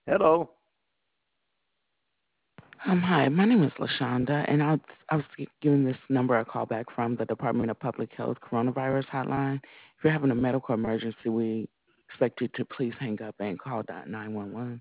Hello. Hi, my name is LaShonda, and I was giving this number a call back from the Department of Public Health Coronavirus Hotline. If you're having a medical emergency, we expect you to please hang up and call 911.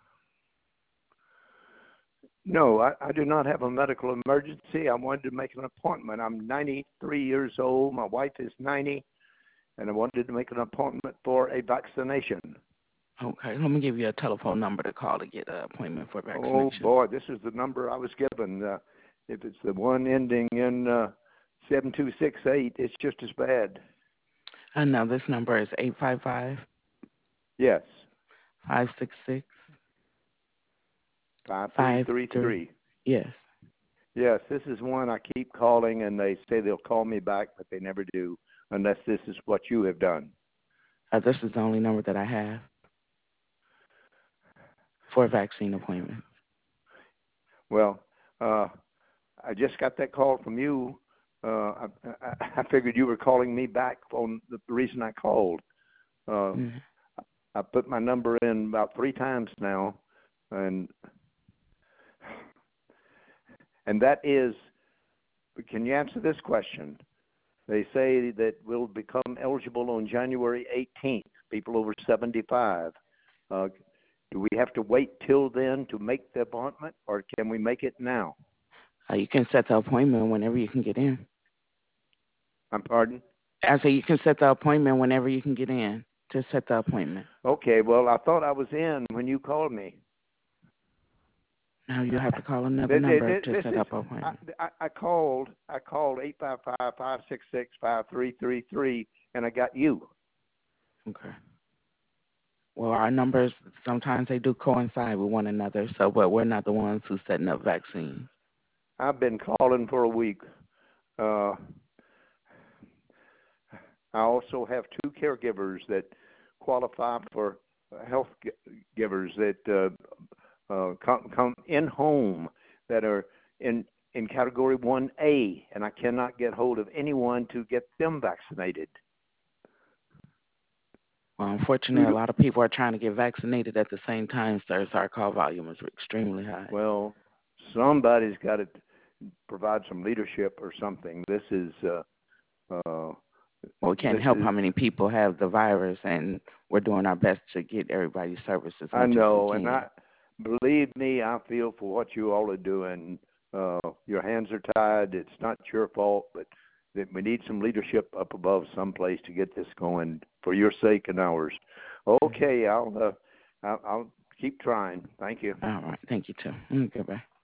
No, I do not have a medical emergency. I wanted to make an appointment. I'm 93 years old. My wife is 90, and I wanted to make an appointment for a vaccination. Okay, let me give you a telephone number to call to get an appointment for Oh, vaccination. boy, this is the number I was given. If it's the one ending in 7268, it's just as bad. Now this number is 855 Yes, 566 53. 5333. Yes, Yes, this is one I keep calling, and they say they'll call me back, but they never do unless this is what you have done. this is the only number that I have for a vaccine appointment. Well, I just got that call from you. I figured you were calling me back on the reason I called. Mm. I put my number in about 3 times now, and that is, can you answer this question? They say that we'll become eligible on January 18th, people over 75. Do we have to wait till then to make the appointment, or can we make it now? You can set the appointment whenever you can get in. I'm pardon? I say you can set the appointment whenever you can get in to set the appointment. Okay, well, I thought I was in when you called me. Now you have to call another number to set up an appointment. I called 855-566-5333, and I got you. Okay. Well, our numbers, sometimes they do coincide with one another, but we're not the ones who's setting up vaccines. I've been calling for a week. I also have 2 caregivers that qualify for health givers that come in home that are in Category 1A, and I cannot get hold of anyone to get them vaccinated. Well, unfortunately, a lot of people are trying to get vaccinated at the same time, sir, so our call volume is extremely high. Well, somebody's got to provide some leadership or something. This is... well, we can't help how many people have the virus, and we're doing our best to get everybody services. I know, and believe me, I feel for what you all are doing. Your hands are tied. It's not your fault, but we need some leadership up above someplace to get this going for your sake and ours. Okay, I'll keep trying. Thank you. All right. Thank you, too. Goodbye.